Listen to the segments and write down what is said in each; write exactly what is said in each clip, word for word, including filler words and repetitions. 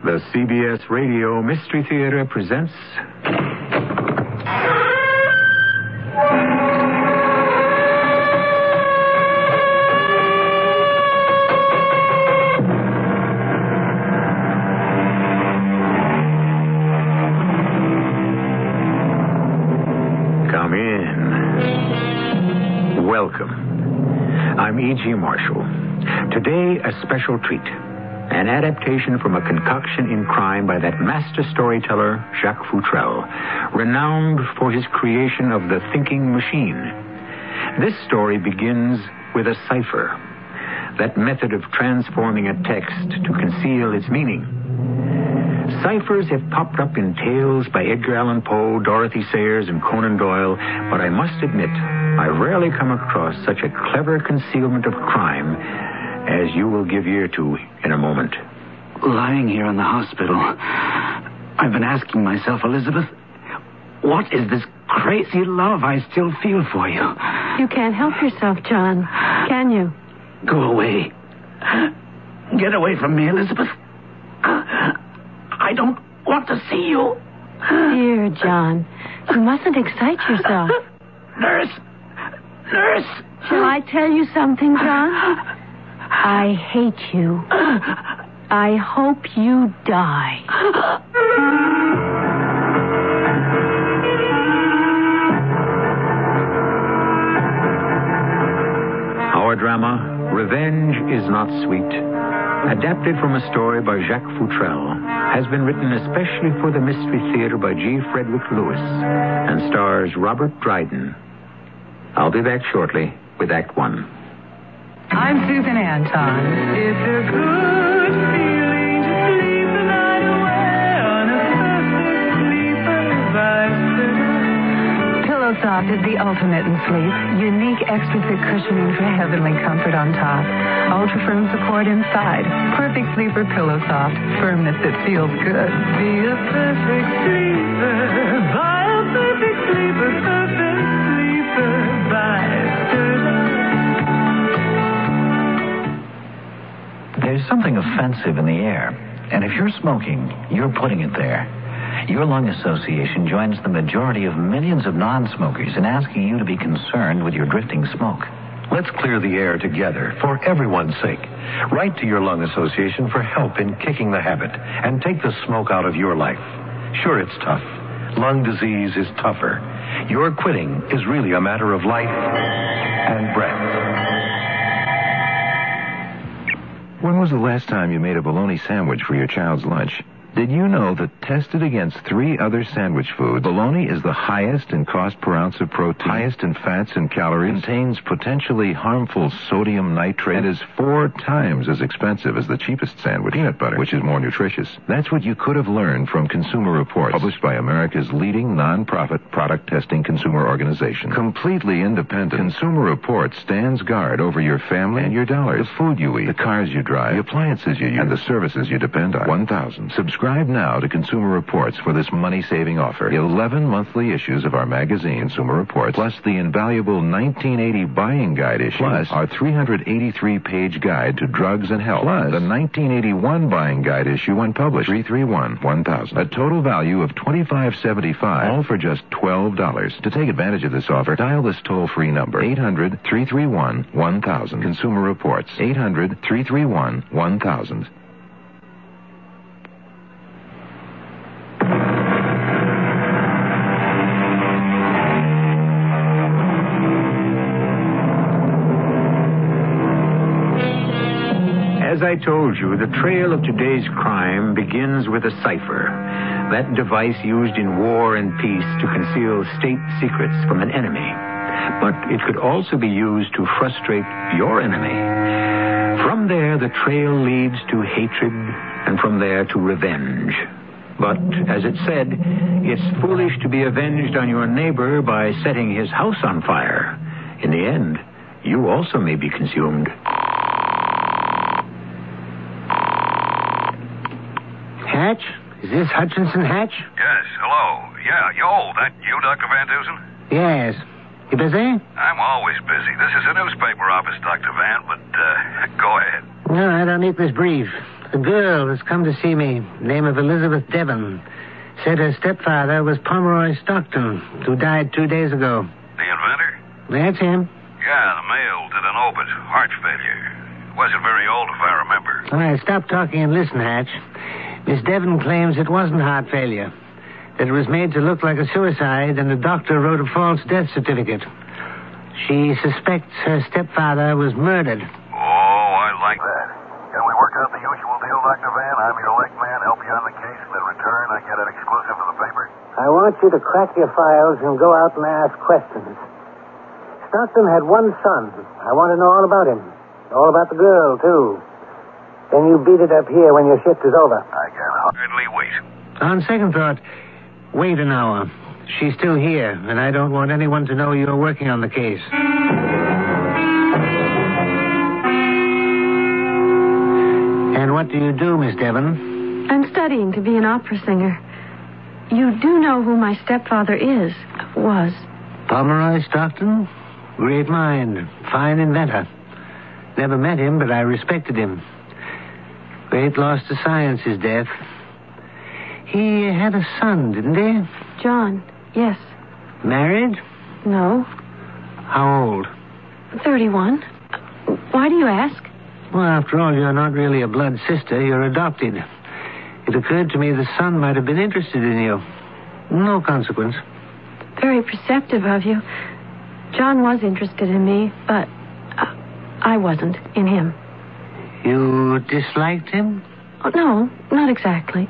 The C B S Radio Mystery Theater presents... Come in. Welcome. I'm E G. Marshall. Today, a special treat. An adaptation from a concoction in crime by that master storyteller, Jacques Futrelle, renowned for his creation of the thinking machine. This story begins with a cipher, that method of transforming a text to conceal its meaning. Ciphers have popped up in tales by Edgar Allan Poe, Dorothy Sayers, and Conan Doyle, but I must admit, I rarely come across such a clever concealment of crime as you will give ear to in a moment. Lying here in the hospital, I've been asking myself, Elizabeth, what is this crazy love I still feel for you? You can't help yourself, John, can you? Go away. Get away from me, Elizabeth. I don't want to see you. Dear John, you mustn't excite yourself. Nurse! Nurse! Shall I tell you something, John? I hate you. I hope you die. Our drama, Revenge is Not Sweet, adapted from a story by Jacques Futrelle, has been written especially for the Mystery Theater by G. Frederick Lewis and stars Robert Dryden. I'll be back shortly with Act One. I'm Susan Anton. It's a good feeling to sleep the night away on a perfect sleeper bicycle. Pillow Soft is the ultimate in sleep. Unique extra thick cushioning for heavenly comfort on top. Ultra firm support inside. Perfect sleeper Pillow Soft. Firmness that feels good. Be a perfect sleeper. Buy a perfect sleeper. Perfect sleeper bicycle. There's something offensive in the air, and if you're smoking, you're putting it there. Your lung association joins the majority of millions of non-smokers in asking you to be concerned with your drifting smoke. Let's clear the air together, for everyone's sake. Write to your lung association for help in kicking the habit, and take the smoke out of your life. Sure, it's tough. Lung disease is tougher. Your quitting is really a matter of life and breath. When was the last time you made a bologna sandwich for your child's lunch? Did you know that tested against three other sandwich foods, bologna is the highest in cost per ounce of protein, highest in fats and calories, contains potentially harmful sodium nitrate, and is four times as expensive as the cheapest sandwich, peanut butter, which is more nutritious. That's what you could have learned from Consumer Reports, published by America's leading non-profit product testing consumer organization. Completely independent, Consumer Reports stands guard over your family and your dollars, the food you eat, the cars you drive, the appliances you use, and the services you depend on. one thousand. Subscribe now to Consumer Reports for this money-saving offer. eleven monthly issues of our magazine, Consumer Reports, plus the invaluable nineteen eighty buying guide issue, plus our three hundred eighty-three page guide to drugs and health, plus the nineteen eighty-one buying guide issue when published, three three one, one thousand. A total value of twenty-five seventy-five, all for just twelve dollars. To take advantage of this offer, dial this toll-free number, eight hundred, three three one, one thousand. Consumer Reports, eight hundred, three three one, one thousand. As I told you, the trail of today's crime begins with a cipher, that device used in war and peace to conceal state secrets from an enemy. But it could also be used to frustrate your enemy. From there, the trail leads to hatred, and from there to revenge. But, as it said, it's foolish to be avenged on your neighbor by setting his house on fire. In the end, you also may be consumed. Hatch? Is this Hutchinson Hatch? Yes, hello. Yeah, yo, that you, Doctor Van Dusen? Yes. You busy? I'm always busy. This is a newspaper office, Doctor Van, but, uh, go ahead. All right, I'll make this brief. A girl has come to see me, name of Elizabeth Devon. Said her stepfather was Pomeroy Stockton, who died two days ago. The inventor? That's him. Yeah, the mail did an obit. Heart failure. Wasn't very old, if I remember. All right, stop talking and listen, Hatch. Miss Devon claims it wasn't heart failure. That it was made to look like a suicide, and the doctor wrote a false death certificate. She suspects her stepfather was murdered. Oh, I like that. Can we work out the usual deal, Doctor Van? I'm your leg man, help you on the case, and in return, I get an exclusive for the paper? I want you to crack your files and go out and ask questions. Stockton had one son. I want to know all about him. All about the girl, too. Then you beat it up here when your shift is over. I can hardly wait. On second thought, wait an hour. She's still here, and I don't want anyone to know you're working on the case. And what do you do, Miss Devon? I'm studying to be an opera singer. You do know who my stepfather is, was. Pomeroy Stockton? Great mind. Fine inventor. Never met him, but I respected him. Great loss to science, his death. He had a son, didn't he? John, yes. Married? No. How old? thirty-one. Why do you ask? Well, after all, you're not really a blood sister. You're adopted. It occurred to me the son might have been interested in you. No consequence. Very perceptive of you. John was interested in me, but uh, I wasn't in him. You disliked him? Oh, no, not exactly.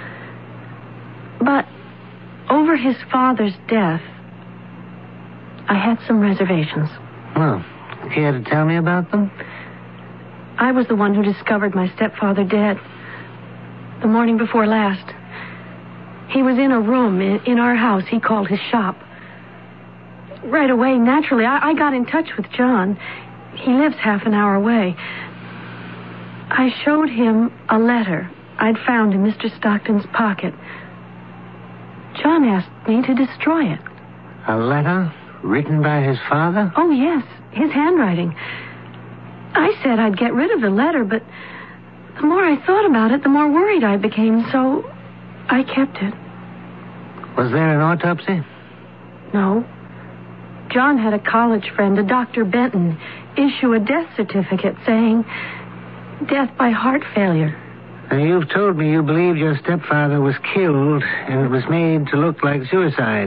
But over his father's death, I had some reservations. Well, care to tell me about them? I was the one who discovered my stepfather dead. The morning before last. He was in a room in, in our house he called his shop. Right away, naturally, I, I got in touch with John. He lives half an hour away. I showed him a letter I'd found in Mister Stockton's pocket. John asked me to destroy it. A letter written by his father? Oh, yes, his handwriting. I said I'd get rid of the letter, but the more I thought about it, the more worried I became, so I kept it. Was there an autopsy? No. John had a college friend, a Doctor Benton, issue a death certificate saying death by heart failure. Now, you've told me you believe your stepfather was killed and it was made to look like suicide.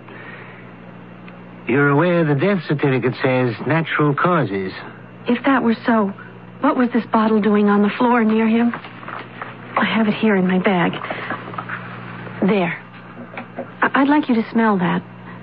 You're aware the death certificate says natural causes. If that were so, what was this bottle doing on the floor near him? I have it here in my bag. There. I- I'd like you to smell that.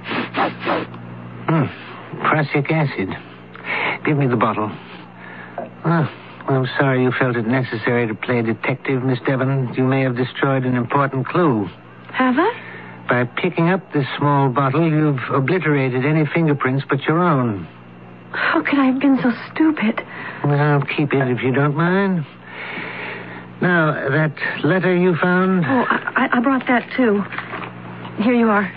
Hmm. Prussic acid. Give me the bottle. Oh, I'm sorry you felt it necessary to play detective, Miss Devon. You may have destroyed an important clue. Have I? By picking up this small bottle, you've obliterated any fingerprints but your own. How could I have been so stupid? Well, I'll keep it if you don't mind. Now, that letter you found... Oh, I, I brought that, too. Here you are.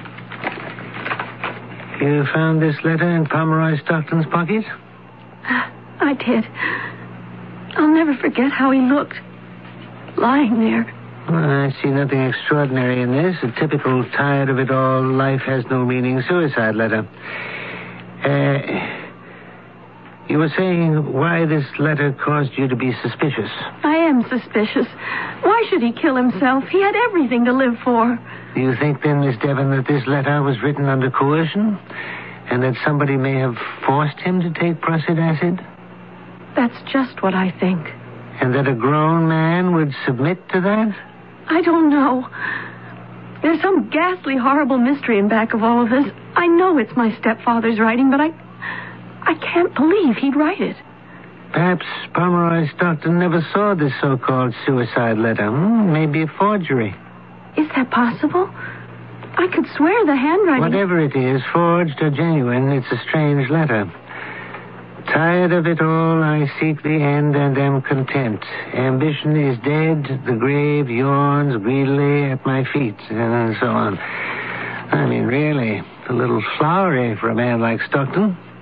You found this letter in Pomeroy Stockton's pocket? I did. I'll never forget how he looked. Lying there. Well, I see nothing extraordinary in this. A typical tired of it all, life has no meaning suicide letter. Uh... You were saying why this letter caused you to be suspicious. I am suspicious. Why should he kill himself? He had everything to live for. Do you think then, Miss Devon, that this letter was written under coercion? And that somebody may have forced him to take prussic acid? That's just what I think. And that a grown man would submit to that? I don't know. There's some ghastly, horrible mystery in back of all of this. I know it's my stepfather's writing, but I... I can't believe he'd write it. Perhaps Pomeroy Stockton never saw this so-called suicide letter. Hmm, maybe a forgery. Is that possible? I could swear the handwriting... Whatever it is, forged or genuine, it's a strange letter. Tired of it all, I seek the end and am content. Ambition is dead, the grave yawns greedily at my feet, and so on. I mean, really, a little flowery for a man like Stockton.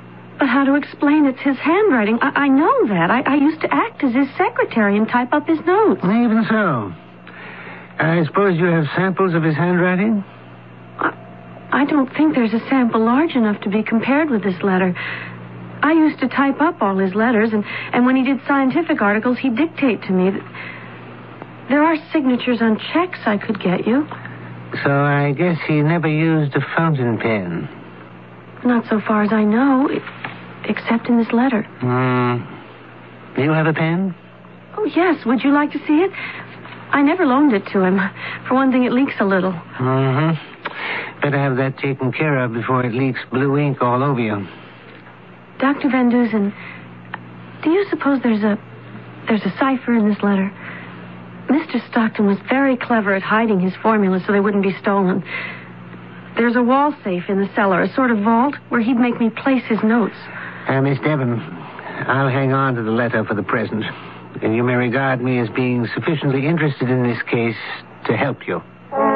But how to explain it's his handwriting? I, I know that. I, I used to act as his secretary and type up his notes. Even so. I suppose you have samples of his handwriting? I, I don't think there's a sample large enough to be compared with this letter. I used to type up all his letters, and, and when he did scientific articles, he'd dictate to me. There are signatures on checks I could get you. So I guess he never used a fountain pen. Not so far as I know, except in this letter. Hmm. Do you have a pen? Oh, yes. Would you like to see it? I never loaned it to him. For one thing, it leaks a little. Mm-hmm. Better have that taken care of before it leaks blue ink all over you. Doctor Van Dusen, do you suppose there's a there's a cipher in this letter? Mister Stockton was very clever at hiding his formulas so they wouldn't be stolen. There's a wall safe in the cellar, a sort of vault, where he'd make me place his notes. Uh, Miss Devon, I'll hang on to the letter for the present. And you may regard me as being sufficiently interested in this case to help you.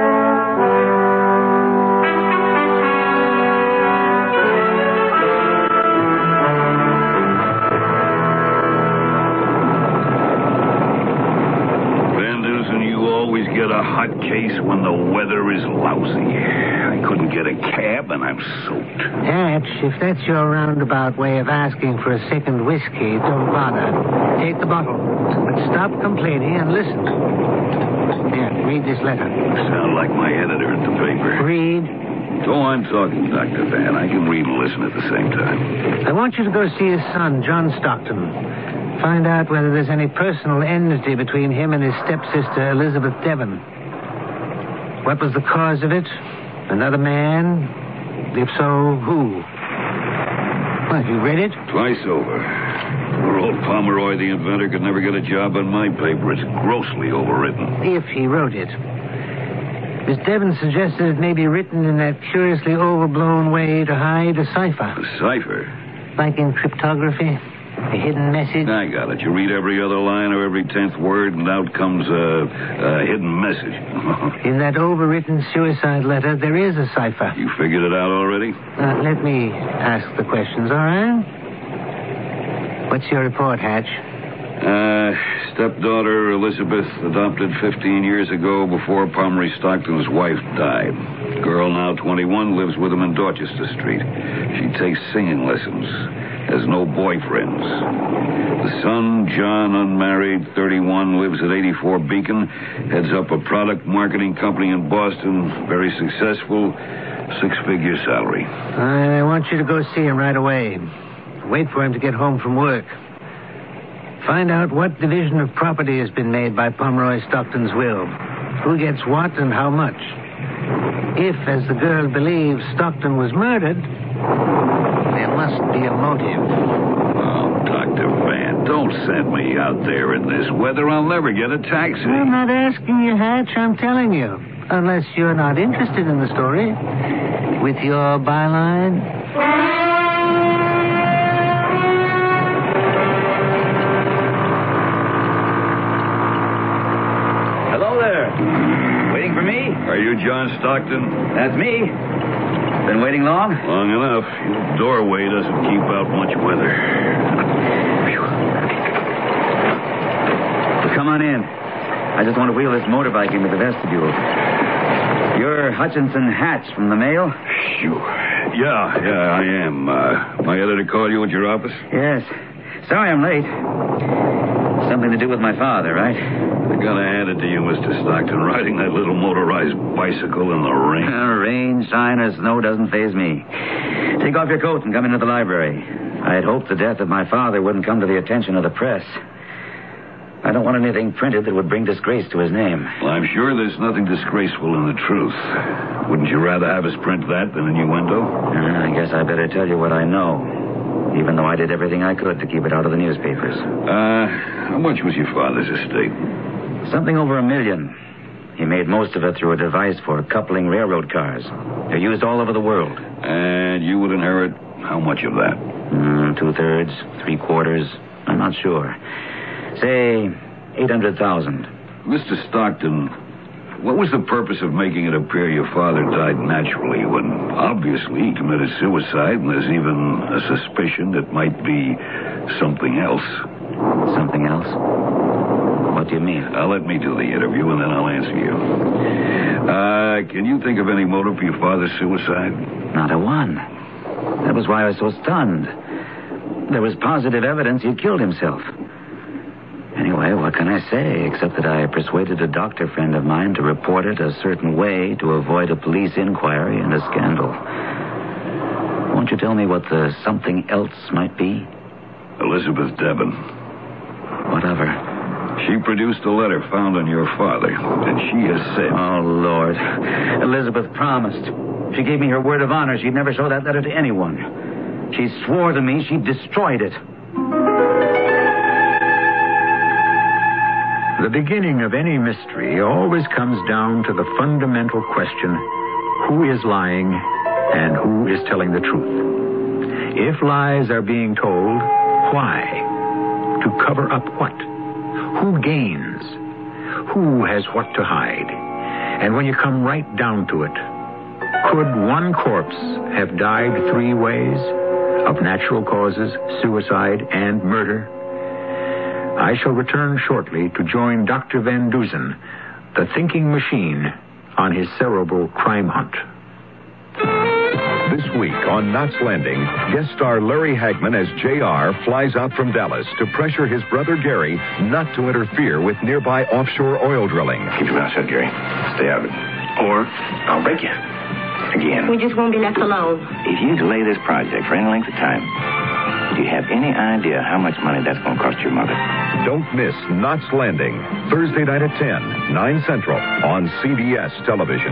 Van Dusen, you always get a hot case when the weather is lousy. I couldn't get a cab, and I'm soaked. Hatch, if that's your roundabout way of asking for a second whiskey, don't bother. Take the bottle. But stop complaining and listen. Here, read this letter. Sound like my editor at the paper. Read. Go on talking, Doctor Van. I can read and listen at the same time. I want you to go see his son, John Stockton. Find out whether there's any personal enmity between him and his stepsister, Elizabeth Devon. What was the cause of it? Another man? If so, who? Well, you read it? Twice over. Poor old Pomeroy, the inventor, could never get a job on my paper. It's grossly overwritten. If he wrote it. Miss Devon suggested it may be written in that curiously overblown way to hide a cipher. A cipher? Like in cryptography? A hidden message? I got it. You read every other line or every tenth word, and out comes a, a hidden message. In that overwritten suicide letter, there is a cipher. You figured it out already? Uh, let me ask the questions, all right? What's your report, Hatch? Uh, stepdaughter Elizabeth, adopted fifteen years ago before Pomeroy Stockton's wife died. Girl, now twenty-one, lives with him in Dorchester Street. She takes singing lessons. Has no boyfriends. The son, John, unmarried, thirty-one, lives at eighty-four Beacon, heads up a product marketing company in Boston, very successful, six-figure salary. I want you to go see him right away. Wait for him to get home from work. Find out what division of property has been made by Pomeroy Stockton's will. Who gets what and how much. If, as the girl believes, Stockton was murdered, there must be a motive. Oh, Doctor Van, don't send me out there in this weather. I'll never get a taxi. I'm not asking you, Hatch. I'm telling you. Unless you're not interested in the story. With your byline. Waiting for me? Are you John Stockton? That's me. Been waiting long? Long enough. Your doorway doesn't keep out much weather. Well, come on in. I just want to wheel this motorbike into the vestibule. You're Hutchinson Hatch from the Mail? Sure. Yeah, yeah, I am. Uh, my editor called you at your office? Yes. Sorry I'm late. Something to do with my father, right? I gotta hand it to you, Mister Stockton, riding that little motorized bicycle in the rain. Uh, rain, shine, or snow doesn't faze me. Take off your coat and come into the library. I had hoped to death that my father wouldn't come to the attention of the press. I don't want anything printed that would bring disgrace to his name. Well, I'm sure there's nothing disgraceful in the truth. Wouldn't you rather have us print that than innuendo? Uh, I guess I better tell you what I know, even though I did everything I could to keep it out of the newspapers. Uh, how much was your father's estate? Something over a million. He made most of it through a device for coupling railroad cars. They're used all over the world. And you would inherit how much of that? Mm, two-thirds, three-quarters. I'm not sure. Say eight hundred thousand. Mister Stockton, what was the purpose of making it appear your father died naturally when obviously he committed suicide and there's even a suspicion it might be something else? Something else? What do you mean? Now, let me do the interview and then I'll answer you. Uh, can you think of any motive for your father's suicide? Not a one. That was why I was so stunned. There was positive evidence he'd killed himself. Anyway, what can I say, except that I persuaded a doctor friend of mine to report it a certain way to avoid a police inquiry and a scandal. Won't you tell me what the something else might be? Elizabeth Devon. What of her? She produced a letter found on your father, and she has said... Oh, Lord. Elizabeth promised. She gave me her word of honor she'd never show that letter to anyone. She swore to me she'd destroyed it. The beginning of any mystery always comes down to the fundamental question, who is lying and who is telling the truth? If lies are being told, why? To cover up what? Who gains? Who has what to hide? And when you come right down to it, could one corpse have died three ways? Of natural causes, suicide, and murder? I shall return shortly to join Doctor Van Dusen, the thinking machine, on his cerebral crime hunt. This week on Knots Landing, guest star Larry Hagman as J R flies out from Dallas to pressure his brother Gary not to interfere with nearby offshore oil drilling. Keep your mouth shut, Gary. Stay out of it. Or I'll break you. Again. We just won't be left alone. If you delay this project for any length of time, do you have any idea how much money that's going to cost your mother? Don't miss Knots Landing, Thursday night at ten, nine Central, on C B S Television.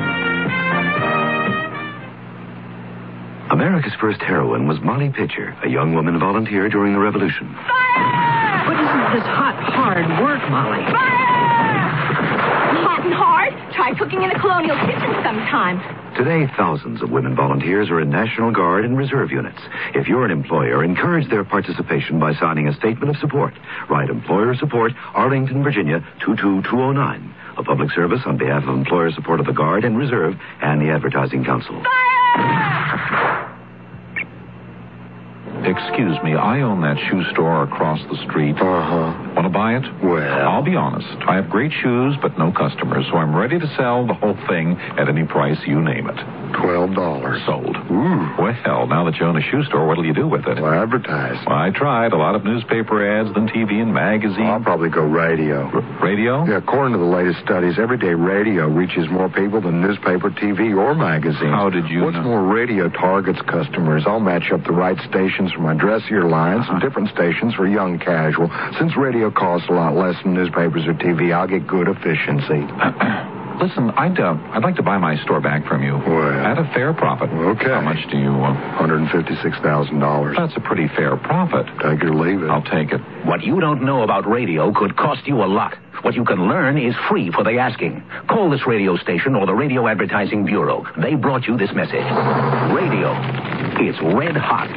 America's first heroine was Molly Pitcher, a young woman volunteer during the Revolution. Fire! What is this hot, hard work, Molly? Fire! Hot and hard? Try cooking in the colonial kitchen sometime. Today, thousands of women volunteers are in National Guard and Reserve units. If you're an employer, encourage their participation by signing a statement of support. Write Employer Support, Arlington, Virginia, two two two oh nine. A public service on behalf of employer support of the Guard and Reserve and the Advertising Council. Fire! Excuse me, I own that shoe store across the street. Uh-huh. Want to buy it? Well... I'll be honest. I have great shoes, but no customers, so I'm ready to sell the whole thing at any price you name it. Twelve dollars. Sold. Ooh. Well, now that you own a shoe store, what'll you do with it? Well, advertise. Well, I tried. A lot of newspaper ads, then T V and magazines. Well, I'll probably go radio. R- radio? Yeah, according to the latest studies, everyday radio reaches more people than newspaper, T V, or magazines. How did you What's know? more, radio targets customers. I'll match up the right stations for my dressier lines Uh-huh. and different stations for young casual. Since radio costs a lot less than newspapers or T V, I'll get good efficiency. Listen, I'd uh, I'd like to buy my store back from you. Well, at a fair profit. Okay. How much do you... Uh... one hundred fifty-six thousand dollars. That's a pretty fair profit. Take it or leave it. I'll take it. What you don't know about radio could cost you a lot. What you can learn is free for the asking. Call this radio station or the Radio Advertising Bureau. They brought you this message. Radio. It's red hot.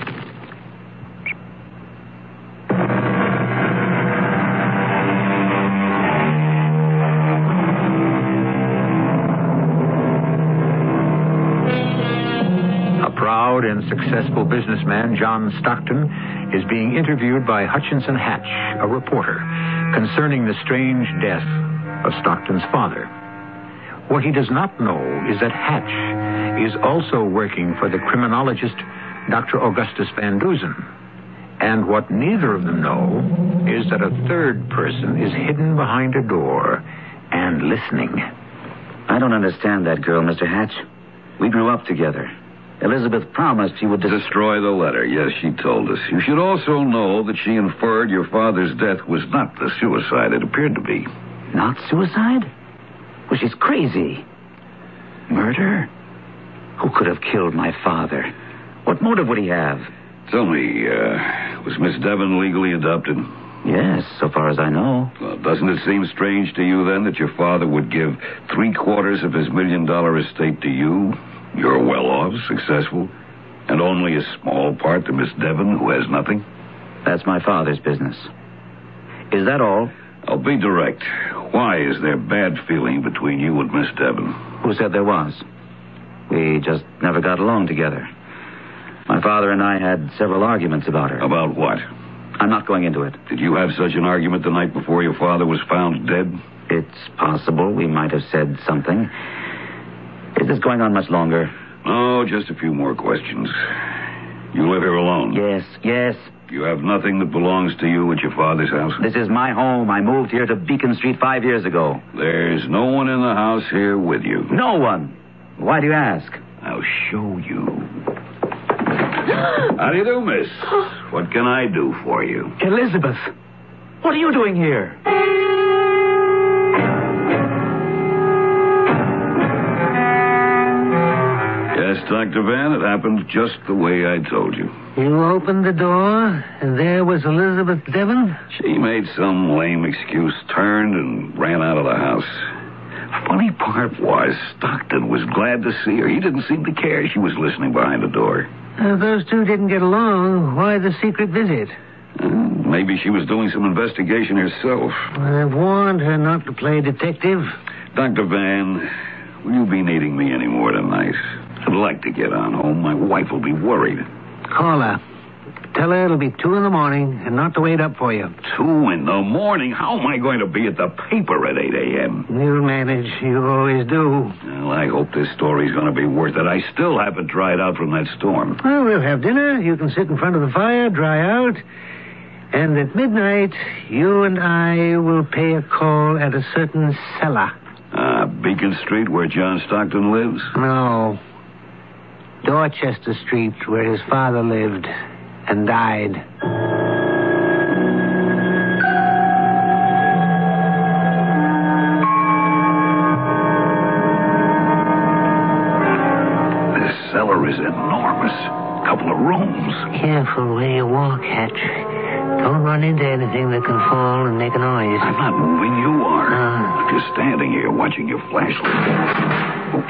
And successful businessman John Stockton is being interviewed by Hutchinson Hatch, a reporter, concerning the strange death of Stockton's father. What he does not know is that Hatch is also working for the criminologist Doctor Augustus Van Dusen. And what neither of them know is that a third person is hidden behind a door and listening. I don't understand that girl, Mister Hatch. We grew up together. Elizabeth promised she would... Dis- Destroy the letter. Yes, she told us. You should also know that she inferred your father's death was not the suicide it appeared to be. Not suicide? Well, she's crazy. Murder? Who could have killed my father? What motive would he have? Tell me, uh, was Miss Devon legally adopted? Yes, so far as I know. Well, doesn't it seem strange to you, then, that your father would give three-quarters of his million-dollar estate to you? You're well off, successful, and only a small part to Miss Devon, who has nothing? That's my father's business. Is that all? I'll be direct. Why is there bad feeling between you and Miss Devon? Who said there was? We just never got along together. My father and I had several arguments about her. About what? I'm not going into it. Did you have such an argument the night before your father was found dead? It's possible we might have said something. Is this going on much longer? Oh, just a few more questions. You live here alone? Yes, yes. You have nothing that belongs to you at your father's house? This is my home. I moved here to Beacon Street five years ago. There's no one in the house here with you? No one. Why do you ask? I'll show you. How do you do, miss? What can I do for you? Elizabeth, what are you doing here? Yes, Doctor Van, it happened just the way I told you. You opened the door, and there was Elizabeth Devon? She made some lame excuse, turned, and ran out of the house. Funny part was, Stockton was glad to see her. He didn't seem to care she was listening behind the door. If those two didn't get along, why the secret visit? Uh, maybe she was doing some investigation herself. I've warned her not to play detective. Doctor Van, will you be needing me any more tonight? I'd like to get on home. My wife will be worried. Call her. Tell her it'll be two in the morning and not to wait up for you. Two in the morning? How am I going to be at the paper at eight a.m.? You'll manage. You always do. Well, I hope this story's going to be worth it. I still haven't dried out from that storm. Well, we'll have dinner. You can sit in front of the fire, dry out. And at midnight, you and I will pay a call at a certain cellar. Uh, Beacon Street, where John Stockton lives? No. Dorchester Street, where his father lived and died. This cellar is enormous. Couple of rooms. Careful where you walk, Hatch. Don't run into anything that can fall and make a noise. I'm not moving. You are. Uh, I'm just standing here watching your flashlight.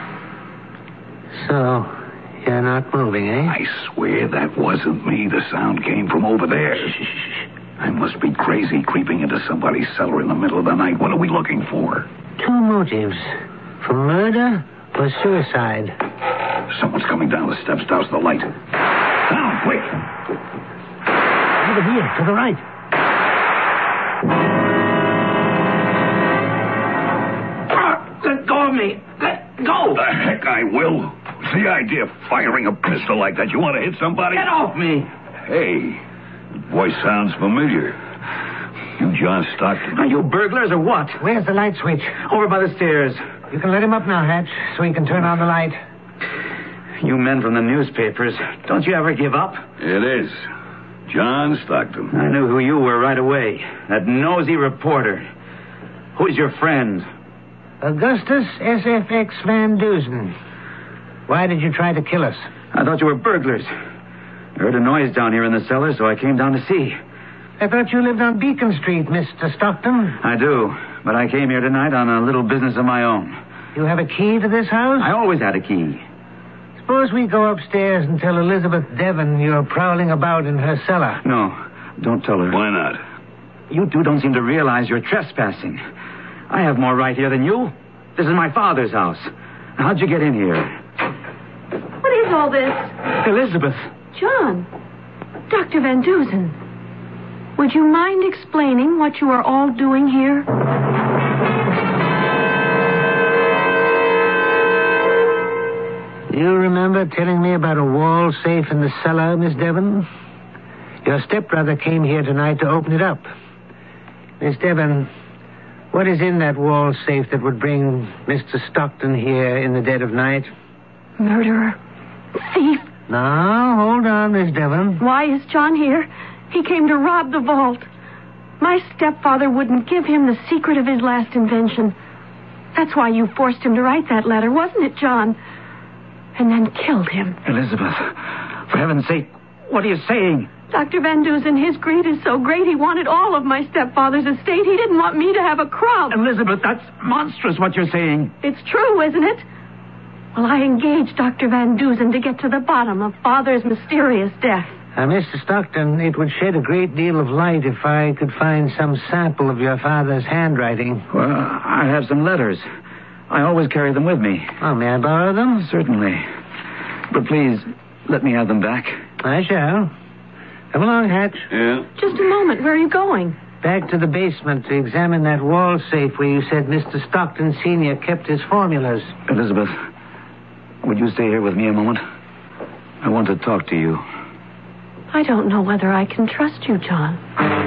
So, you're not moving, eh? I swear that wasn't me. The sound came from over there. Shh, shh, shh. I must be crazy creeping into somebody's cellar in the middle of the night. What are we looking for? Two motives. For murder or suicide. Someone's coming down the steps. Douse the light. Down, quick. Over here, to the right. Let go of me. Let go. The heck I will. The idea of firing a pistol like that. You want to hit somebody? Get off me. Hey, that voice sounds familiar. You John Stockton? Are you burglars or what? Where's the light switch? Over by the stairs. You can let him up now, Hatch, so he can turn on the light. You men from the newspapers, don't you ever give up? It is. John Stockton. I knew who you were right away. That nosy reporter. Who's your friend? Augustus S F X Van Dusen. Why did you try to kill us? I thought you were burglars. I heard a noise down here in the cellar, so I came down to see. I thought you lived on Beacon Street, Mister Stockton. I do, but I came here tonight on a little business of my own. You have a key to this house? I always had a key. Suppose we go upstairs and tell Elizabeth Devon you're prowling about in her cellar. No, don't tell her. Why not? You two don't seem to realize you're trespassing. I have more right here than you. This is my father's house. How'd you get in here? What is all this? Elizabeth. John. Doctor Van Dusen. Would you mind explaining what you are all doing here? You remember telling me about a wall safe in the cellar, Miss Devon? Your stepbrother came here tonight to open it up. Miss Devon, what is in that wall safe that would bring Mister Stockton here in the dead of night? Murderer. Thief. Now, hold on, Miss Devon. Why is John here? He came to rob the vault. My stepfather wouldn't give him the secret of his last invention. That's why you forced him to write that letter, wasn't it, John? And then killed him. Elizabeth, for heaven's sake, what are you saying? Doctor Van Dusen, his greed is so great he wanted all of my stepfather's estate. He didn't want me to have a crumb. Elizabeth, that's monstrous what you're saying. It's true, isn't it? Well, I engaged Doctor Van Dusen to get to the bottom of Father's mysterious death. Uh, Mister Stockton, it would shed a great deal of light if I could find some sample of your father's handwriting. Well, I have some letters. I always carry them with me. Oh, may I borrow them? Certainly. But please, let me have them back. I shall. Come along, Hatch. Yeah? Just a moment. Where are you going? Back to the basement to examine that wall safe where you said Mister Stockton Senior kept his formulas. Elizabeth, would you stay here with me a moment? I want to talk to you. I don't know whether I can trust you, John.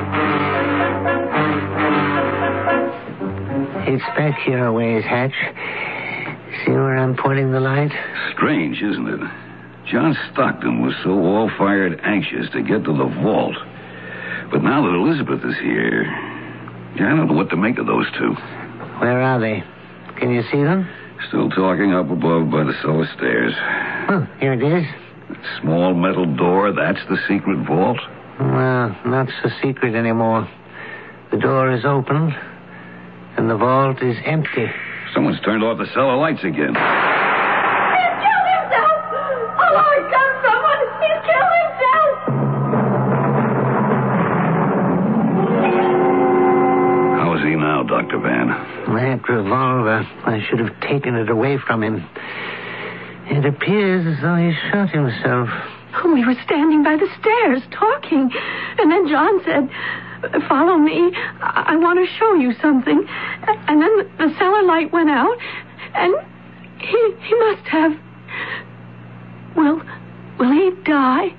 It's back here a ways, Hatch. See where I'm pointing the light? Strange, isn't it? John Stockton was so all-fired anxious to get to the vault. But now that Elizabeth is here, I don't know what to make of those two. Where are they? Can you see them? Still talking up above by the cellar stairs. Oh, here it is. That small metal door, that's the secret vault? Well, not so secret anymore. The door is open, and the vault is empty. Someone's turned off the cellar lights again. He's killed himself! Oh, Lord, come, someone! He's killed himself! How is he now, Doctor Van? That revolver, I should have taken it away from him. It appears as though he shot himself. Oh, we were standing by the stairs talking. And then John said, follow me. I, I want to show you something. And then the cellar light went out. And he, he must have... Will, will he die?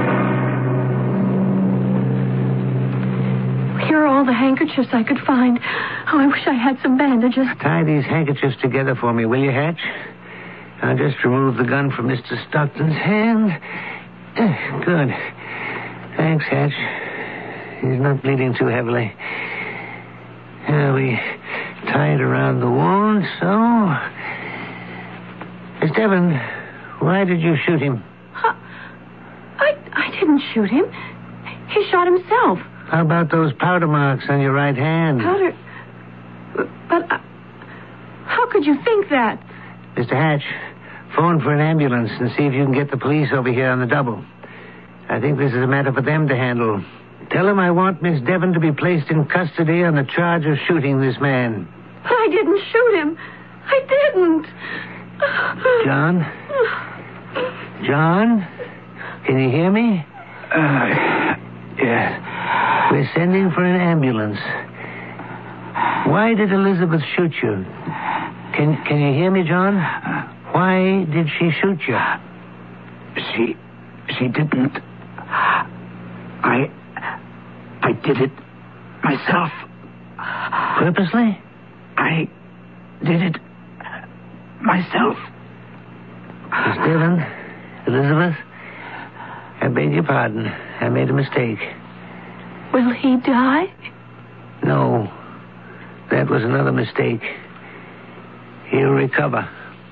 Here are all the handkerchiefs I could find. Oh, I wish I had some bandages. Tie these handkerchiefs together for me, will you, Hatch? I'll just remove the gun from Mister Stockton's hand. Eh, good. Thanks, Hatch. He's not bleeding too heavily. Uh, we tie it around the wound, so... Miss Devon, why did you shoot him? Huh? I, I didn't shoot him. He shot himself. How about those powder marks on your right hand? Powder... But... Uh, how could you think that? Mister Hatch, phone for an ambulance and see if you can get the police over here on the double. I think this is a matter for them to handle. Tell them I want Miss Devon to be placed in custody on the charge of shooting this man. But I didn't shoot him. I didn't. John? John? Can you hear me? Uh, yeah. We're sending for an ambulance. Why did Elizabeth shoot you? Can Can you hear me, John? Why did she shoot you? She... She didn't. I... I did it myself. Purposely? I did it myself. Miss Devon, Elizabeth, I beg your pardon. I made a mistake. Will he die? No. That was another mistake. He'll recover.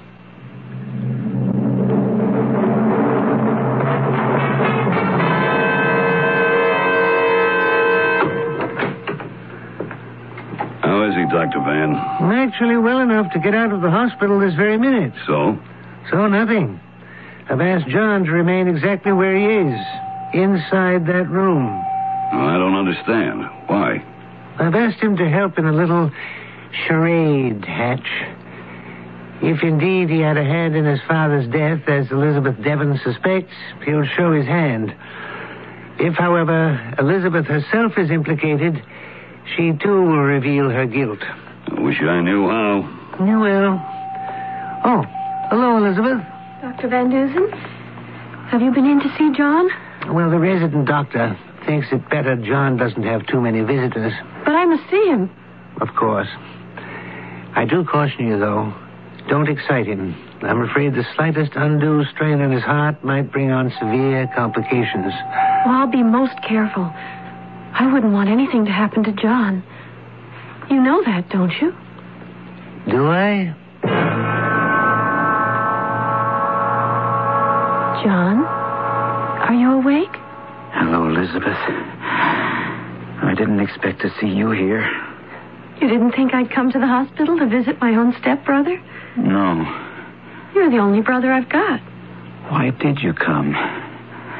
How is he, Doctor Van? I'm actually well enough to get out of the hospital this very minute. So? So nothing. I've asked John to remain exactly where he is, inside that room. Oh, I don't understand. Why? I've asked him to help in a little charade, Hatch. If indeed he had a hand in his father's death, as Elizabeth Devon suspects, he'll show his hand. If, however, Elizabeth herself is implicated, she too will reveal her guilt. I wish I knew how. You will. Oh, hello, Elizabeth. Doctor Van Dusen? Have you been in to see John? Well, the resident doctor thinks it better John doesn't have too many visitors. But I must see him. Of course. I do caution you, though. Don't excite him. I'm afraid the slightest undue strain on his heart might bring on severe complications. Well, I'll be most careful. I wouldn't want anything to happen to John. You know that, don't you? Do I? John, are you awake? Hello, Elizabeth. I didn't expect to see you here. You didn't think I'd come to the hospital to visit my own stepbrother? No. You're the only brother I've got. Why did you come?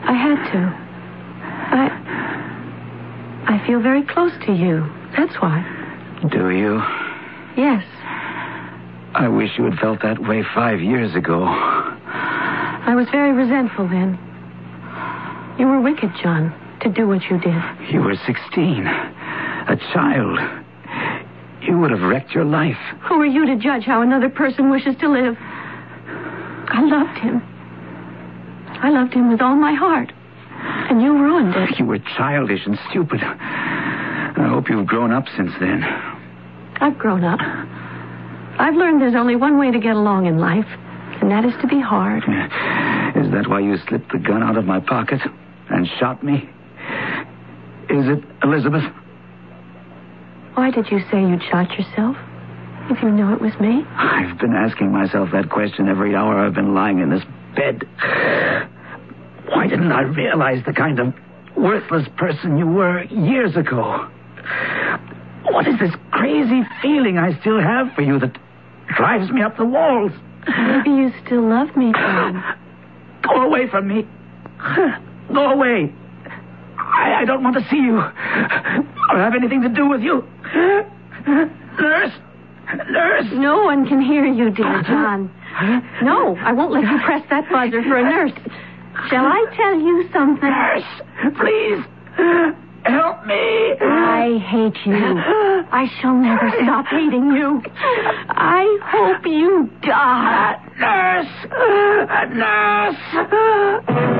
I had to. I... I feel very close to you. That's why. Do you? Yes. I wish you had felt that way five years ago. I was very resentful then. You were wicked, John, to do what you did. You were sixteen. A child. You would have wrecked your life. Who are you to judge how another person wishes to live? I loved him. I loved him with all my heart. And you ruined it. You were childish and stupid. I hope you've grown up since then. I've grown up. I've learned there's only one way to get along in life, and that is to be hard. Is that why you slipped the gun out of my pocket and shot me? Is it, Elizabeth? Why did you say you'd shot yourself, if you knew it was me? I've been asking myself that question every hour I've been lying in this bed. Why didn't I realize the kind of worthless person you were years ago? What is this crazy feeling I still have for you that drives me up the walls? Maybe you still love me, John. Go away from me. Go away. I, I don't want to see you or have anything to do with you. Nurse! Nurse! No one can hear you, dear John. No, I won't let you press that buzzer for a nurse. Shall I tell you something? Nurse, please, help me. I hate you. I shall never stop hating you. I hope you die. Nurse! Nurse!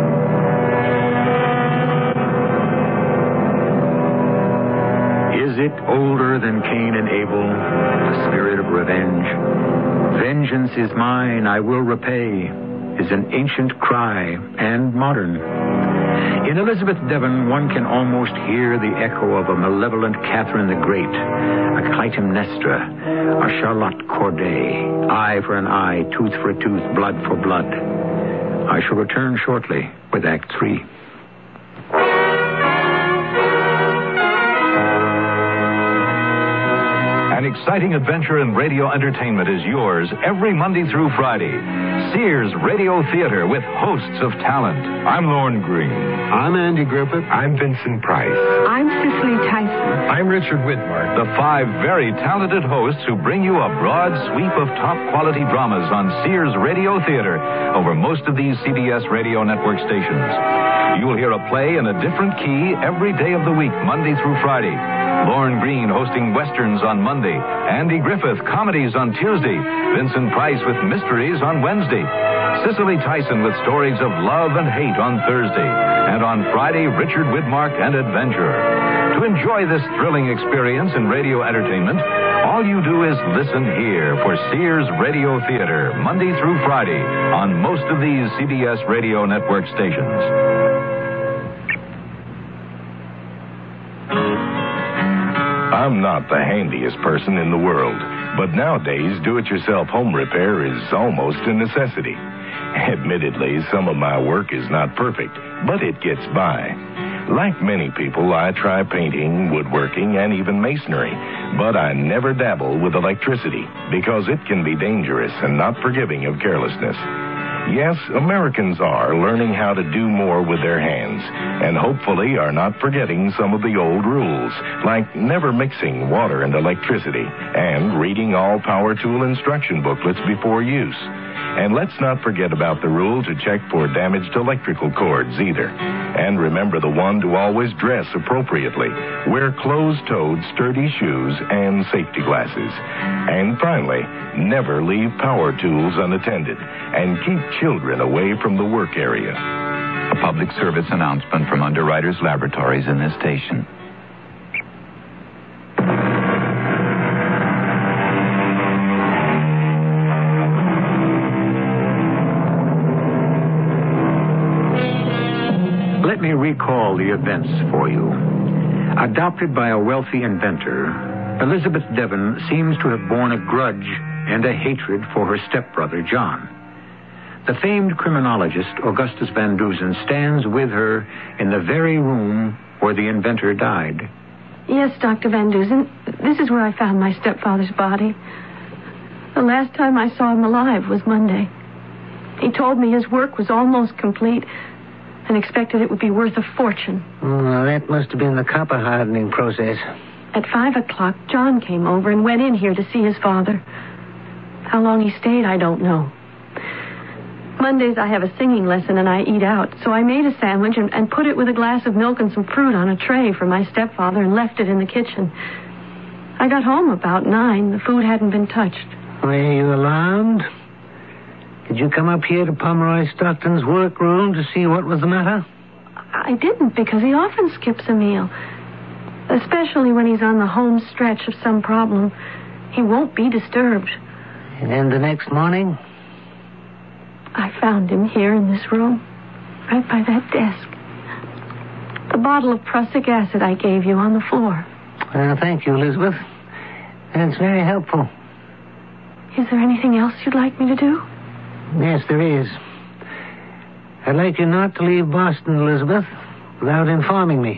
Is it older than Cain and Abel, the spirit of revenge? Vengeance is mine, I will repay, is an ancient cry and modern. In Elizabeth Devon, one can almost hear the echo of a malevolent Catherine the Great, a Clytemnestra, a Charlotte Corday, eye for an eye, tooth for a tooth, blood for blood. I shall return shortly with Act Three. An exciting adventure in radio entertainment is yours every Monday through Friday. Sears Radio Theater with hosts of talent. I'm Lorne Green. I'm Andy Griffith. I'm Vincent Price. I'm Cicely Tyson. I'm Richard Whitmark. The five very talented hosts who bring you a broad sweep of top-quality dramas on Sears Radio Theater over most of these C B S radio network stations. You'll hear a play in a different key every day of the week, Monday through Friday. Lorne Green hosting westerns on Monday, Andy Griffith comedies on Tuesday, Vincent Price with mysteries on Wednesday, Cicely Tyson with stories of love and hate on Thursday, and on Friday, Richard Whitmark and Adventure. To enjoy this thrilling experience in radio entertainment, all you do is listen here for Sears Radio Theater, Monday through Friday, on most of these C B S radio network stations. I'm not the handiest person in the world, but nowadays do-it-yourself home repair is almost a necessity. Admittedly, some of my work is not perfect, but it gets by. Like many people, I try painting, woodworking, and even masonry, but I never dabble with electricity because it can be dangerous and not forgiving of carelessness. Yes, Americans are learning how to do more with their hands, and hopefully are not forgetting some of the old rules, like never mixing water and electricity, and reading all power tool instruction booklets before use. And let's not forget about the rule to check for damaged electrical cords either. And remember the one to always dress appropriately. Wear closed-toed, sturdy shoes and safety glasses. And finally, never leave power tools unattended. And keep children away from the work area. A public service announcement from Underwriters Laboratories in this station. Let me recall the events for you. Adopted by a wealthy inventor, Elizabeth Devon seems to have borne a grudge and a hatred for her stepbrother, John. The famed criminologist, Augustus Van Dusen, stands with her in the very room where the inventor died. Yes, Doctor Van Dusen. This is where I found my stepfather's body. The last time I saw him alive was Monday. He told me his work was almost complete, and expected it would be worth a fortune. Oh, that must have been the copper hardening process. At five o'clock, John came over and went in here to see his father. How long he stayed, I don't know. Mondays I have a singing lesson and I eat out, so I made a sandwich and, and put it with a glass of milk and some fruit on a tray for my stepfather and left it in the kitchen. I got home about nine. The food hadn't been touched. Were you alarmed? Did you come up here to Pomeroy Stockton's workroom to see what was the matter? I didn't, because he often skips a meal. Especially when he's on the home stretch of some problem. He won't be disturbed. And then the next morning? I found him here in this room, right by that desk. The bottle of prussic acid I gave you on the floor. Well, thank you, Elizabeth. That's very helpful. Is there anything else you'd like me to do? Yes, there is. I'd like you not to leave Boston, Elizabeth, without informing me.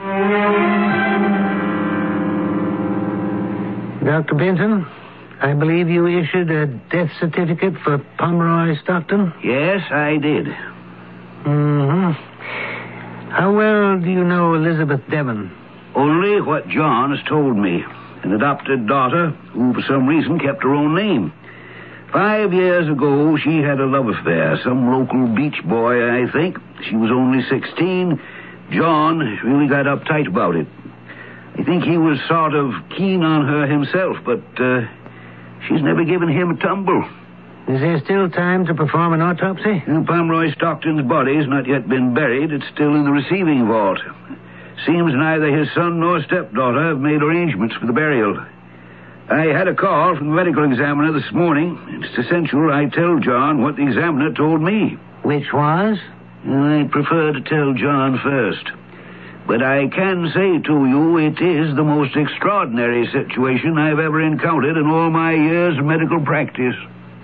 Doctor Benton, I believe you issued a death certificate for Pomeroy Stockton? Yes, I did. Mm-hmm. How well do you know Elizabeth Devon? Only what John has told me. An adopted daughter who, for some reason, kept her own name. Five years ago, she had a love affair. Some local beach boy, I think. She was only sixteen. John really got uptight about it. I think he was sort of keen on her himself, but uh, she's never given him a tumble. Is there still time to perform an autopsy? And Pomeroy Stockton's body has not yet been buried. It's still in the receiving vault. Seems neither his son nor stepdaughter have made arrangements for the burial. I had a call from the medical examiner this morning. It's essential I tell John what the examiner told me. Which was? I prefer to tell John first. But I can say to you it is the most extraordinary situation I've ever encountered in all my years of medical practice.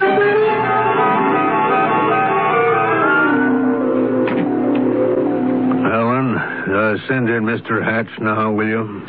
Alan, uh, send in Mister Hatch now, will you?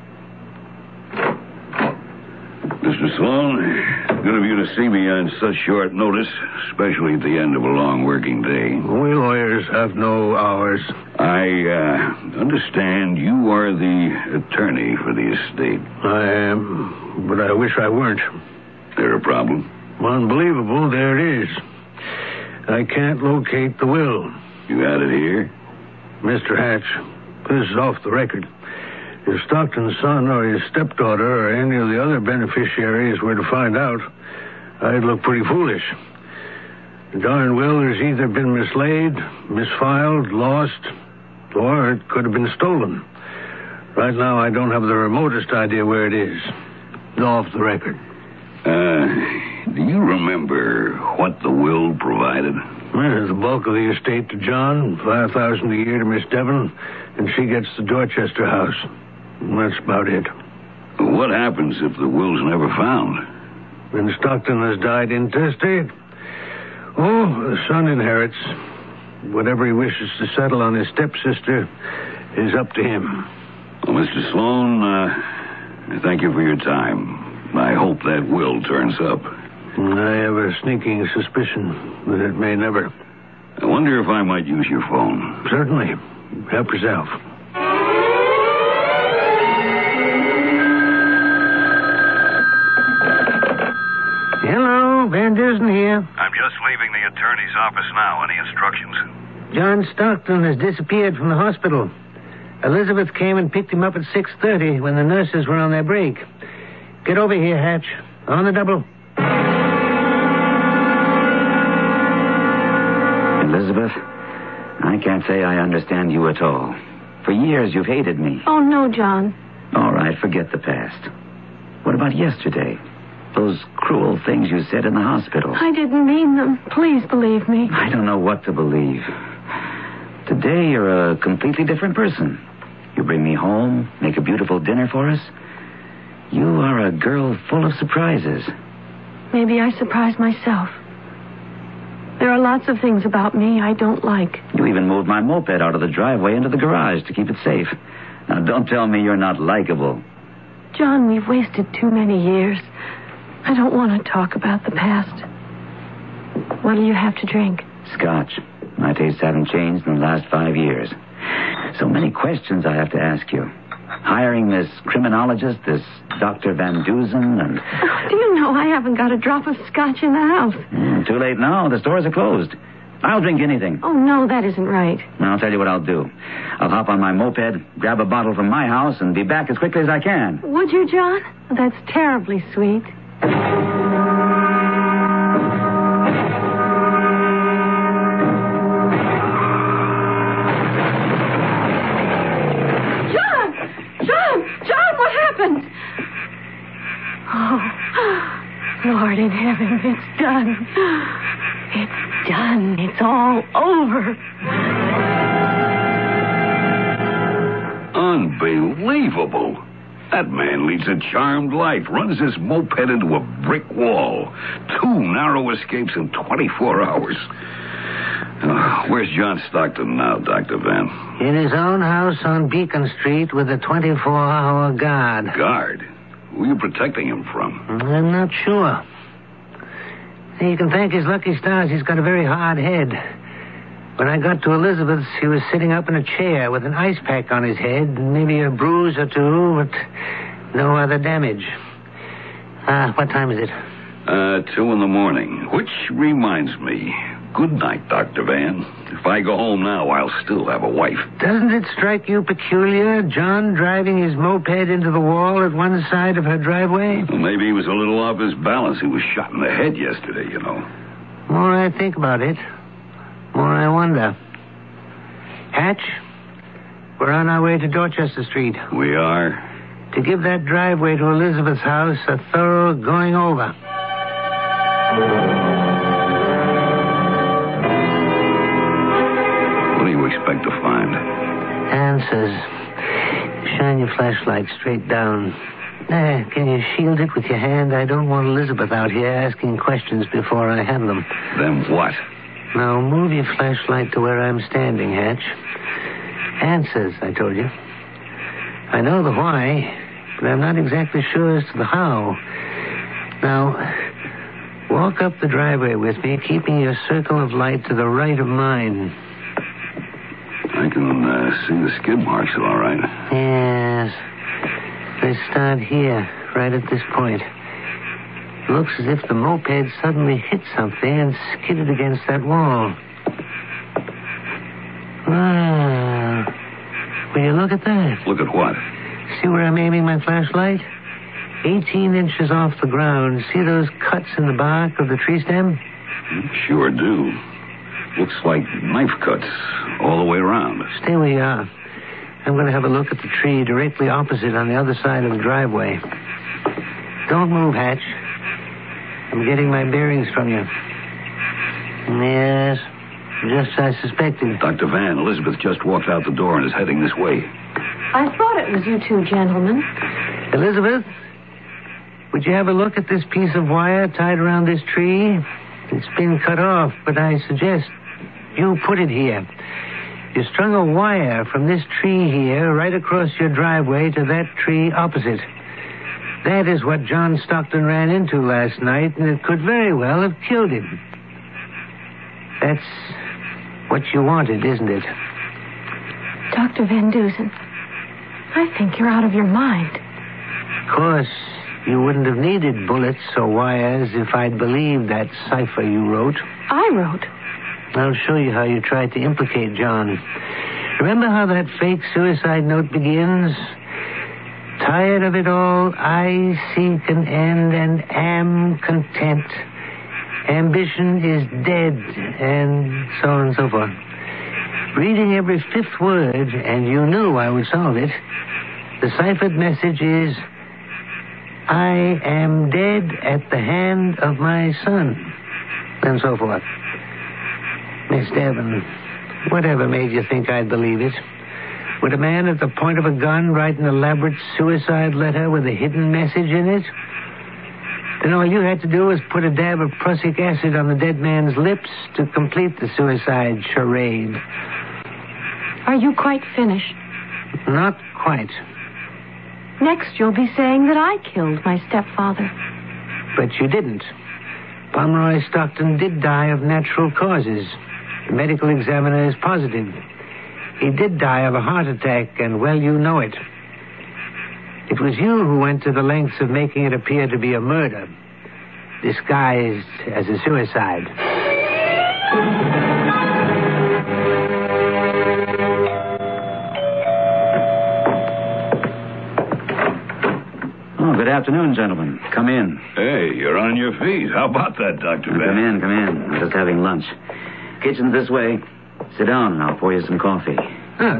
Mister Sloan, good of you to see me on such short notice, especially at the end of a long working day. We lawyers have no hours. I uh, understand you are the attorney for the estate. I am, but I wish I weren't. There a problem? Unbelievable, there it is. I can't locate the will. You got it here? Mister Hatch, this is off the record. If Stockton's son or his stepdaughter or any of the other beneficiaries were to find out, I'd look pretty foolish. The darn will has either been mislaid, misfiled, lost, or it could have been stolen. Right now, I don't have the remotest idea where it is. It's off the record. Uh, do you remember what the will provided? Well, the bulk of the estate to John, five thousand a year to Miss Devon, and she gets the Dorchester house. That's about it. What happens if the will's never found? Then Stockton has died intestate. Oh, the son inherits. Whatever he wishes to settle on his stepsister is up to him. Well, Mister Sloan, uh, I thank you for your time. I hope that will turns up. I have a sneaking suspicion that it may never. I wonder if I might use your phone. Certainly. Help yourself. Hello, Van Dusen here. I'm just leaving the attorney's office now. Any instructions? John Stockton has disappeared from the hospital. Elizabeth came and picked him up at six thirty when the nurses were on their break. Get over here, Hatch. On the double. Elizabeth, I can't say I understand you at all. For years you've hated me. Oh, no, John. All right, forget the past. What about yesterday? Those cruel things you said in the hospital. I didn't mean them. Please believe me. I don't know what to believe. Today you're a completely different person. You bring me home, make a beautiful dinner for us. You are a girl full of surprises. Maybe I surprise myself. There are lots of things about me I don't like. You even moved my moped out of the driveway into the garage to keep it safe. Now, don't tell me you're not likable. John, we've wasted too many years. I don't want to talk about the past. What'll you have to drink? Scotch. My tastes haven't changed in the last five years. So many questions I have to ask you. Hiring this criminologist, this Doctor Van Dusen, and... Do you know I haven't got a drop of scotch in the house? Mm, too late now. The stores are closed. I'll drink anything. Oh, no, that isn't right. I'll tell you what I'll do. I'll hop on my moped, grab a bottle from my house, and be back as quickly as I can. Would you, John? That's terribly sweet. Lord in heaven, it's done. It's done. It's all over. Unbelievable. That man leads a charmed life, runs his moped into a brick wall. Two narrow escapes in twenty-four hours. Uh, where's John Stockton now, Doctor Van? In his own house on Beacon Street with a twenty-four hour guard. Guard? Who are you protecting him from? I'm not sure. You can thank his lucky stars he's got a very hard head. When I got to Elizabeth's, he was sitting up in a chair with an ice pack on his head, maybe a bruise or two, but no other damage. Ah, uh, what time is it? Uh, two in the morning. Which reminds me, good night, Doctor Van. If I go home now, I'll still have a wife. Doesn't it strike you peculiar, John driving his moped into the wall at one side of her driveway? Well, maybe he was a little off his balance. He was shot in the head yesterday, you know. The more I think about it, the more I wonder. Hatch, we're on our way to Dorchester Street. We are? To give that driveway to Elizabeth's house a thorough going over. What do you expect to find? Answers. Shine your flashlight straight down. Eh, can you shield it with your hand? I don't want Elizabeth out here asking questions before I have them. Then what? Now, move your flashlight to where I'm standing, Hatch. Answers, I told you. I know the why, but I'm not exactly sure as to the how. Now, walk up the driveway with me, keeping your circle of light to the right of mine. I can uh, see the skid marks, all right. Yes. Let's start here, right at this point. It looks as if the moped suddenly hit something and skidded against that wall. Ah. Will you look at that? Look at what? See where I'm aiming my flashlight? eighteen inches off the ground. See those cuts in the bark of the tree stem? Sure do. Looks like knife cuts all the way around. Stay where you are. I'm going to have a look at the tree directly opposite on the other side of the driveway. Don't move, Hatch. I'm getting my bearings from you. Yes, just as I suspected. Doctor Van, Elizabeth just walked out the door and is heading this way. I thought it was you two gentlemen. Elizabeth, would you have a look at this piece of wire tied around this tree? It's been cut off, but I suggest you put it here. You strung a wire from this tree here right across your driveway to that tree opposite. That is what John Stockton ran into last night, and it could very well have killed him. That's what you wanted, isn't it? Doctor Van Dusen, I think you're out of your mind. Of course, you wouldn't have needed bullets or wires if I'd believed that cipher you wrote. I wrote? I'll show you how you tried to implicate John. Remember how that fake suicide note begins? Tired of it all, I seek an end and am content. Ambition is dead, and so on and so forth. Reading every fifth word, and you knew I would solve it, the ciphered message is, I am dead at the hand of my son, and so forth. Miss Devon, whatever made you think I'd believe it? Would a man at the point of a gun write an elaborate suicide letter with a hidden message in it? Then all you had to do was put a dab of prussic acid on the dead man's lips to complete the suicide charade. Are you quite finished? Not quite. Next, you'll be saying that I killed my stepfather. But you didn't. Pomeroy Stockton did die of natural causes. The medical examiner is positive. He did die of a heart attack, and, well, you know it. It was you who went to the lengths of making it appear to be a murder, disguised as a suicide. Oh, good afternoon, gentlemen. Come in. Hey, you're on your feet. How about that, Doctor Come Ben? in, come in. I'm just having lunch. Kitchen's this way. Sit down and I'll pour you some coffee. Huh.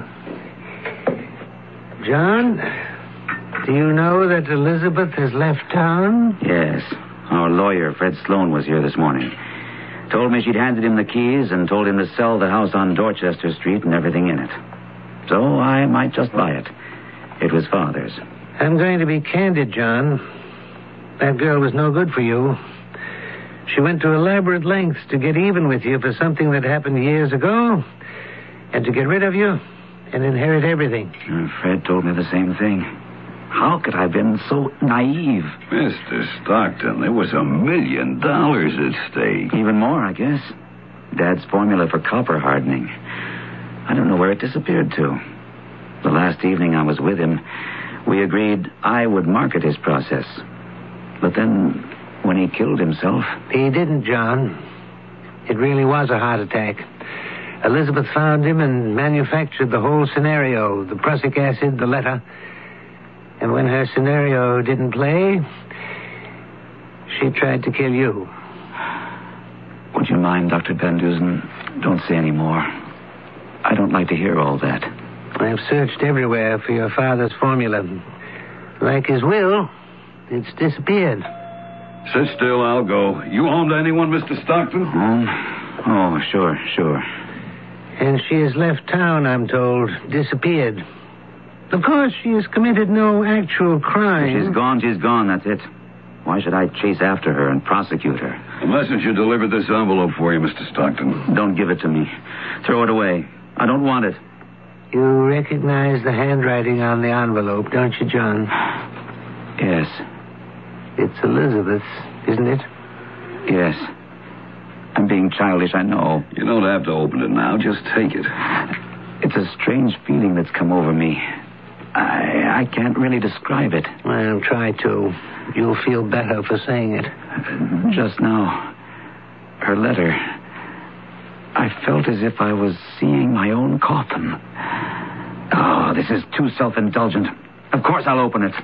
John, do you know that Elizabeth has left town? Yes. Our lawyer, Fred Sloan, was here this morning. Told me she'd handed him the keys and told him to sell the house on Dorchester Street and everything in it. So I might just buy it. It was Father's. I'm going to be candid, John. That girl was no good for you. She went to elaborate lengths to get even with you for something that happened years ago, and to get rid of you and inherit everything. Uh, Fred told me the same thing. How could I have been so naive? Mister Stockton, there was a million dollars at stake. Even more, I guess. Dad's formula for copper hardening. I don't know where it disappeared to. The last evening I was with him, we agreed I would market his process. But then, when he killed himself... He didn't, John. It really was a heart attack. Elizabeth found him and manufactured the whole scenario, the prussic acid, the letter. And when her scenario didn't play, she tried to kill you. Would you mind, Doctor Van Dusen? Don't say any more. I don't like to hear all that. I've searched everywhere for your father's formula. Like his will, it's disappeared. Sit still, I'll go. You home to anyone, Mister Stockton? Home? Oh, sure, sure. And she has left town, I'm told. Disappeared. Of course, she has committed no actual crime. If she's gone, she's gone, that's it. Why should I chase after her and prosecute her? The messenger delivered this envelope for you, Mister Stockton. Don't give it to me. Throw it away. I don't want it. You recognize the handwriting on the envelope, don't you, John? Yes. It's Elizabeth's, isn't it? Yes. I'm being childish, I know. You don't have to open it now. Just take it. It's a strange feeling that's come over me. I, I can't really describe it. Well, try to. You'll feel better for saying it. Just now, her letter... I felt as if I was seeing my own coffin. Oh, this is too self-indulgent. Of course I'll open it.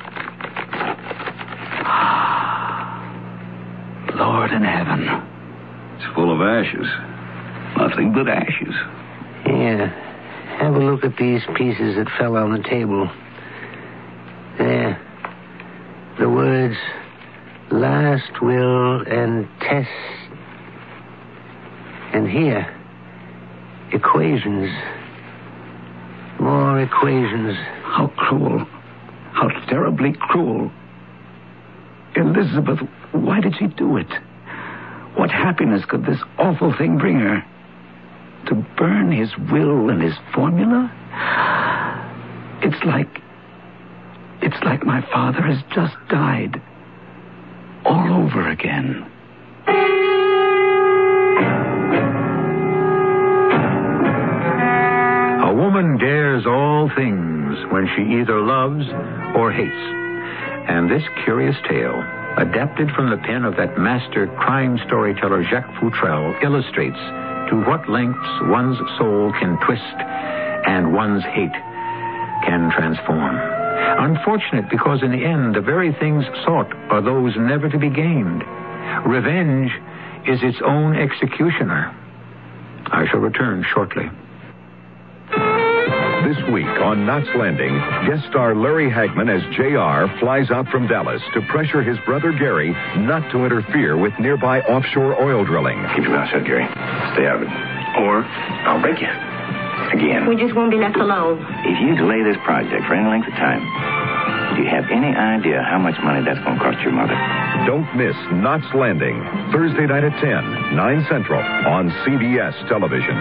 Lord in heaven. It's full of ashes. Nothing but ashes. Yeah. Have a look at these pieces that fell on the table. There. The words, last will and test. And here, equations. More equations. How cruel. How terribly cruel. Elizabeth, why did she do it? What happiness could this awful thing bring her? To burn his will and his formula? It's like... It's like my father has just died. All over again. A woman dares all things when she either loves or hates. And this curious tale, adapted from the pen of that master crime storyteller Jacques Futrelle, illustrates to what lengths one's soul can twist and one's hate can transform. Unfortunate because in the end, the very things sought are those never to be gained. Revenge is its own executioner. I shall return shortly. This week on Knots Landing, guest star Larry Hagman as J R flies out from Dallas to pressure his brother Gary not to interfere with nearby offshore oil drilling. Keep your mouth shut, Gary. Stay out of it. Or I'll break you. Again. We just won't be left alone. If you delay this project for any length of time, do you have any idea how much money that's going to cost your mother? Don't miss Knots Landing, Thursday night at ten, nine Central, on C B S television.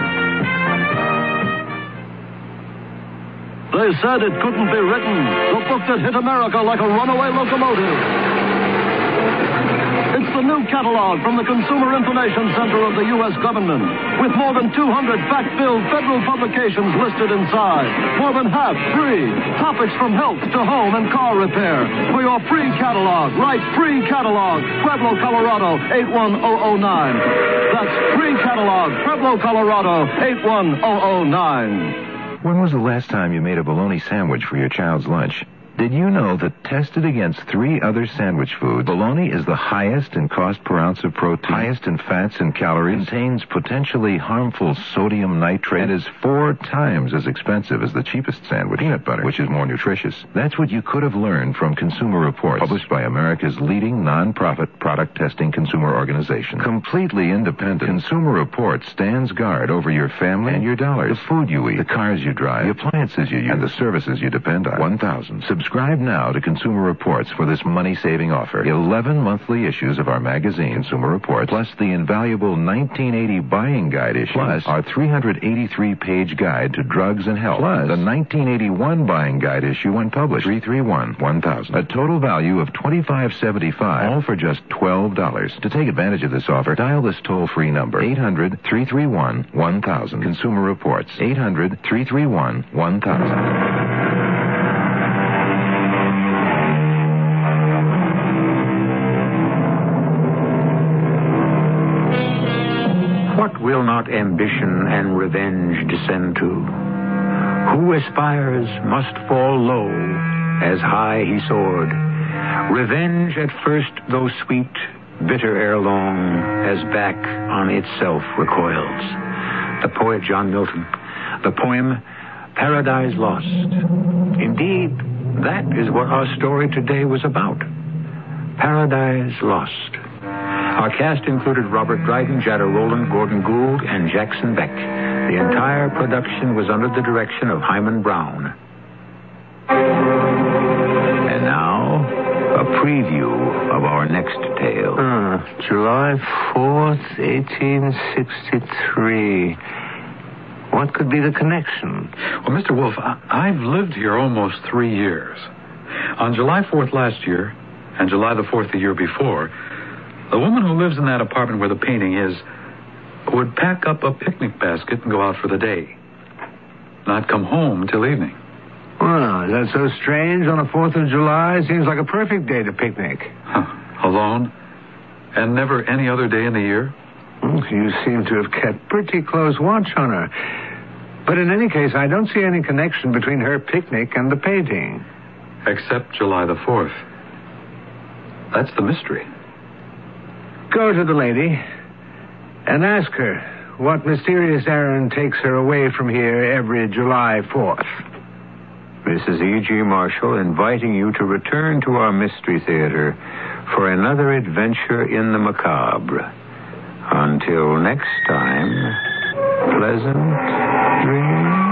They said it couldn't be written. The book that hit America like a runaway locomotive. It's the a new catalog from the Consumer Information Center of the U S government, with more than two hundred fact-filled federal publications listed inside. More than half free. Topics from health to home and car repair. For your free catalog, write free catalog, Pueblo, Colorado, eight one zero zero nine. That's free catalog, Pueblo, Colorado, eight one zero zero nine. When was the last time you made a bologna sandwich for your child's lunch? Did you know that tested against three other sandwich foods, bologna is the highest in cost per ounce of protein, highest in fats and calories, contains potentially harmful sodium nitrate, and is four times as expensive as the cheapest sandwich, peanut butter, which is more nutritious? That's what you could have learned from Consumer Reports, published by America's leading non-profit product testing consumer organization. Completely independent, Consumer Reports stands guard over your family and your dollars, the food you eat, the cars you drive, the appliances you use, and the services you depend on. one thousand. Subscribe now to Consumer Reports for this money-saving offer. eleven monthly issues of our magazine, Consumer Reports, plus the invaluable nineteen eighty buying guide issue, plus our three hundred eighty-three page guide to drugs and health, plus the nineteen eighty-one buying guide issue when published, three three one, one thousand. A total value of twenty-five seventy-five, all for just twelve dollars. To take advantage of this offer, dial this toll-free number, eight hundred, three three one, one thousand. Consumer Reports, eight hundred, three three one, one thousand. What will not ambition and revenge descend to? Who aspires must fall low, as high he soared. Revenge at first, though sweet, bitter ere long, as back on itself recoils. The poet John Milton. The poem Paradise Lost. Indeed, that is what our story today was about. Paradise Lost. Our cast included Robert Dryden, Jada Rowland, Gordon Gould, and Jackson Beck. The entire production was under the direction of Hyman Brown. And now, a preview of our next tale. Uh, July fourth, eighteen sixty-three. What could be the connection? Well, Mister Wolf, I- I've lived here almost three years. On July fourth last year, and July the fourth the year before, the woman who lives in that apartment where the painting is would pack up a picnic basket and go out for the day. Not come home till evening. Well, is that so strange on the fourth of July? Seems like a perfect day to picnic. Huh. Alone? And never any other day in the year? Well, you seem to have kept pretty close watch on her. But in any case, I don't see any connection between her picnic and the painting. Except July the fourth. That's the mystery. Go to the lady and ask her what mysterious errand takes her away from here every July fourth. Missus E G. Marshall inviting you to return to our Mystery Theater for another adventure in the macabre. Until next time, pleasant dreams.